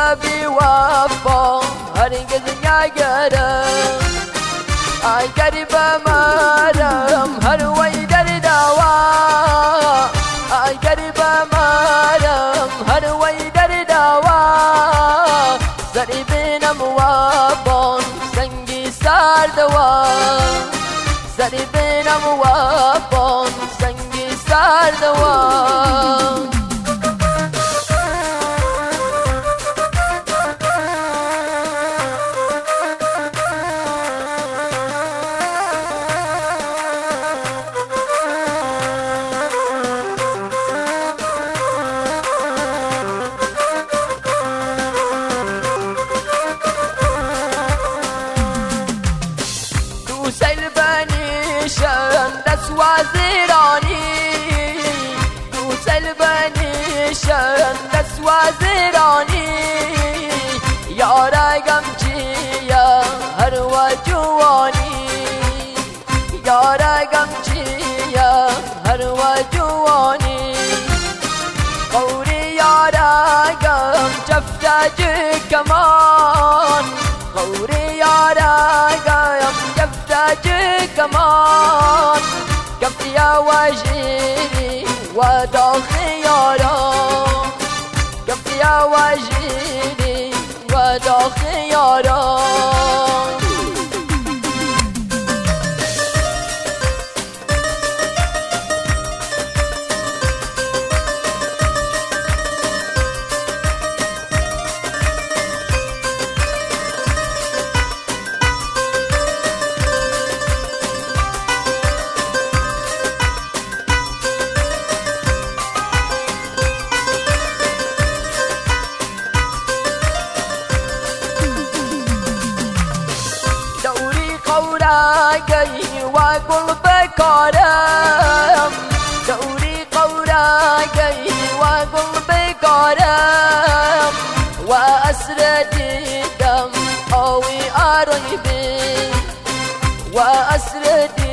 بی وفا هرگز نگرم ای گریب مرم هر وی در دوا ای گریب مرم هر وی در دوا زری بینم و بان سنگی سردوان زری بینم و بان سنگی سردوان سیل بنیشن دست وزیرانی تو سیل بنیشن دست وزیرانی یارگم چیه هر و جوانی یارگم چیه هر و جوانی قوری یارگم چفتج کمان قوری یارگم كمان كف يا وجيري وداخ ياران كف يا وجيري وداخ ياران قوراقي وقل بكارم دوري قوراقي وقل بكارم وأسردي دم أوي أريبي وأسردي